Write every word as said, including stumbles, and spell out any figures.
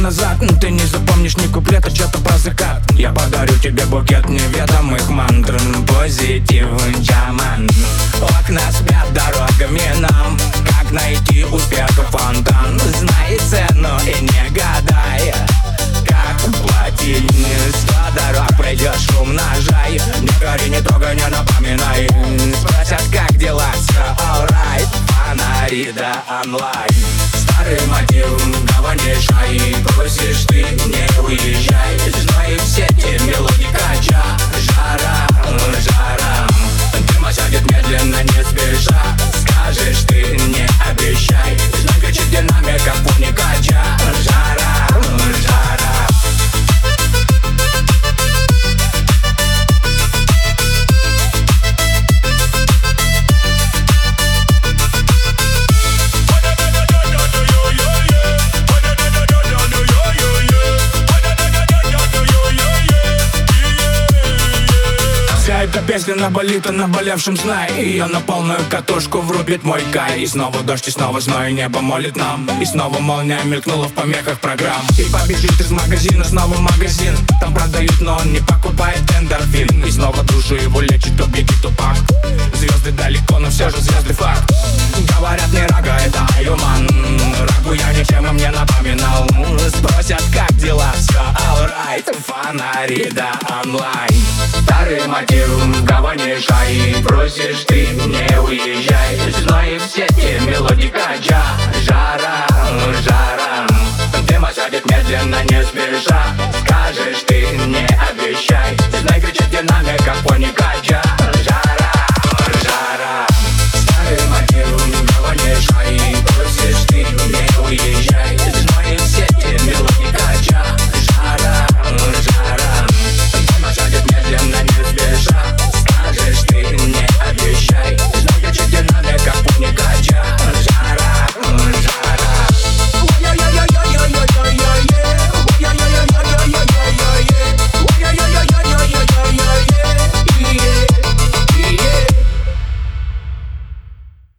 назад. Ты не запомнишь ни куплета, что-то про закат. Я подарю тебе букет неведомых мантр, позитив, джаман. Окна спят дорогами нам, как найти успех фонтан. Знай цену и не гадай, как платить. Сто дорог пройдешь, умножай. Не гори, не трогай, не напоминай. Спросят, как дела, все alright. Фонари да онлайн. Старый мотив, давай не шай. Просишь ты, не уезжай. Знаю в сети мелодика джа. Жара, жара. Дым осядет медленно, не спеша. Скажешь ты, не обещай. Знай, кричит динамика, фоника джа. Жара, жара. Эта песня наболит о наболевшем, знай. Ее на полную катушку врубит мой кай. И снова дождь, и снова зной, небо молит нам. И снова молния мелькнула в помехах программ. И побежит из магазина снова в магазин. Там продают, но он не покупает эндорфин. И снова душу его лечит убитый Тупак. Звезды далеко, но все же звезды факт. Говорят, не рага, это аюман. Рагу я ничем им не напоминал. Спросят, как дела, все alright. Фонари да онлайн. Старый мотив, давай не шай. Просишь ты, не уезжай. Знаю в сети мелодика джа. Жара, жара. Дым осядет медленно, не спеша.